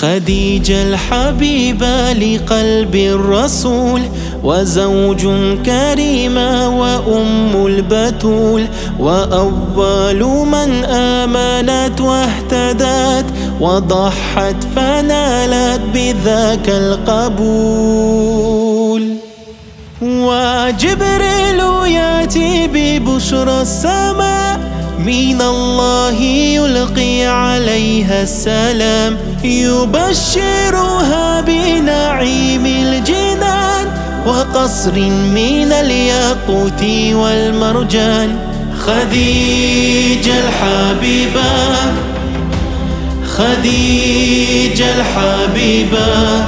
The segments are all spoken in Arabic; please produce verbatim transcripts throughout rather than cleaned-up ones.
خديجة الحبيبة لقلب الرسول، وزوج كريمة وأم البتول، وأول من آمنت واهتدت وضحت فنالت بذاك القبول. وجبريل يأتي ببشرى السماء من الله يلقي عليها السلام، يبشرها بنعيم الجنان وقصر من الياقوت والمرجان. خديجة الحبيبة، خديجة الحبيبة،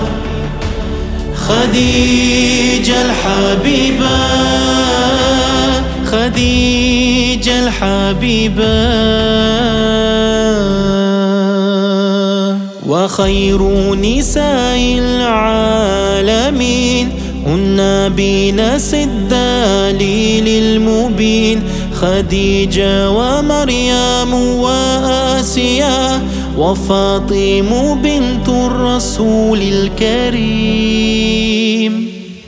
خديجة الحبيبة، خديجة الحبيبة. وخير نساء العالمين هن بنس الدليل المبين، خديجة ومريم وآسيا وفاطمة بنت الرسول الكريم.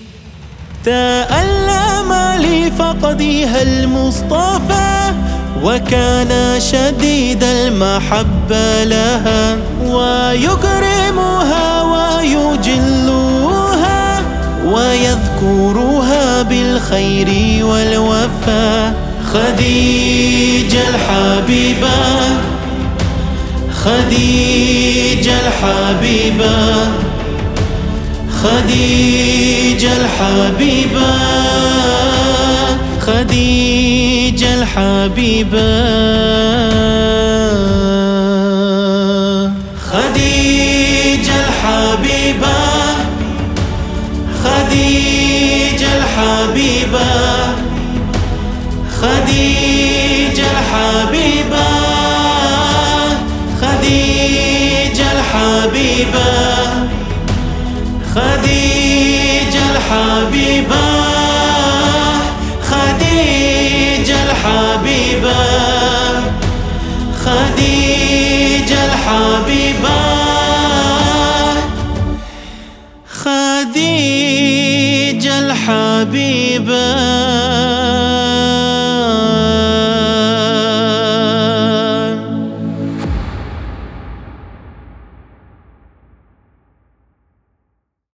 تألم لفقدها المصطفى وكان شديد المحبة لها، ويكرمها ويجلها ويذكرها بالخير والوفاء. خديجة الحبيبة، خديجة الحبيبة، خديجة الحبيبة، خديجة الحبيبة، خديجة الحبيبة، خديجة الحبيبة، خديجة الحبيبة، خديجة الحبيبة، خديجة الحبيبة، خديجة الحبيبة، خديجة الحبيبة، خديجة الحبيبة.